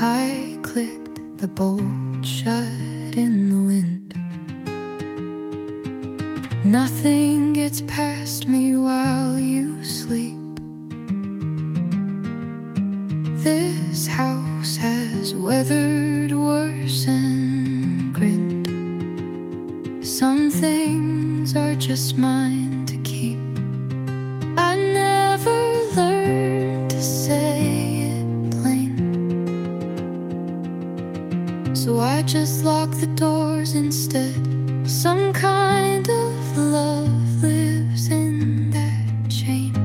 I clicked the bolt shut in the wind. Nothing gets past me while you sleep. This house has weathered worse and grinned. Some things are just mine to keep. I never learned to say it plain, so I just lock the doors instead. Some kind of love lives in that chain.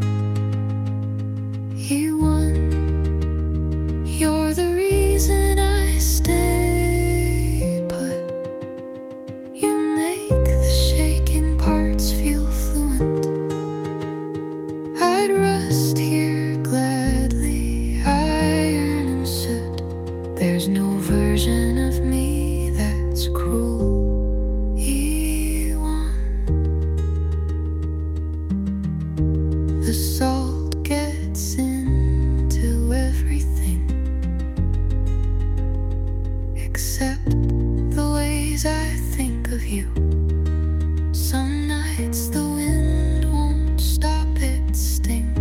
You won. You're the reason I stay put. You make the shaking parts feel fluent. I'd rest here gladly, iron and soot. There's no version of me that's cruel. The salt gets into everything, except the ways I think of you. Some nights the wind won't stop its sting,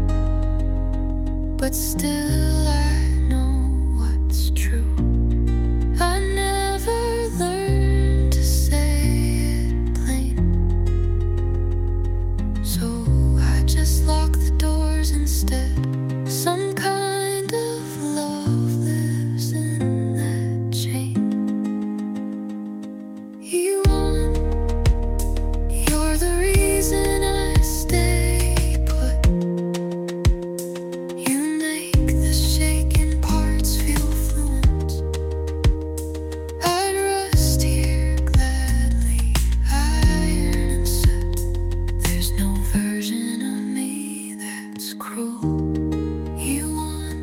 but still I know what's true. I never learned to say it plain, so just lock the doors instead. Some kind of love lives in that chain. You won. You're the reason I stay put. You make the shaken parts feel fluent. I'd rest here gladly, iron and soot. There's no version of that's cruel. You won.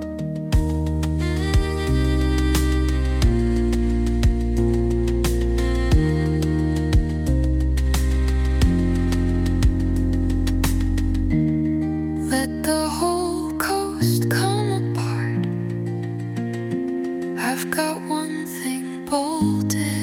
Let the whole coast come apart. I've got one thing bolted